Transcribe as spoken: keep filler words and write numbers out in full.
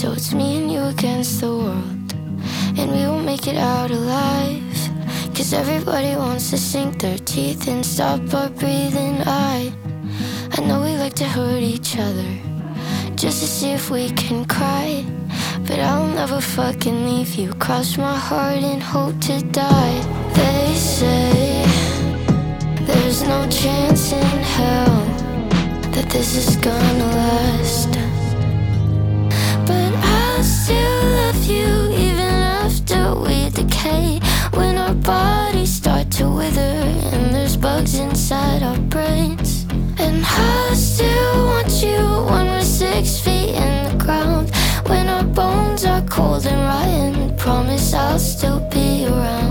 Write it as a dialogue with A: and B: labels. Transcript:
A: So it's me and you against the world, and we won't make it out alive. Cause everybody wants to sink their teeth and stop our breathing. I, I know we like to hurt each other, just to see if we can cry. But I'll never fucking leave you, cross my heart and hope to die. They say there's no chance in hell that this is gonna last, but I'll still love you even after we decay. When our bodies start to wither and there's bugs inside our brains, and I still want you when we're six feet in the ground. When our bones are cold and rotten, promise I'll still be around.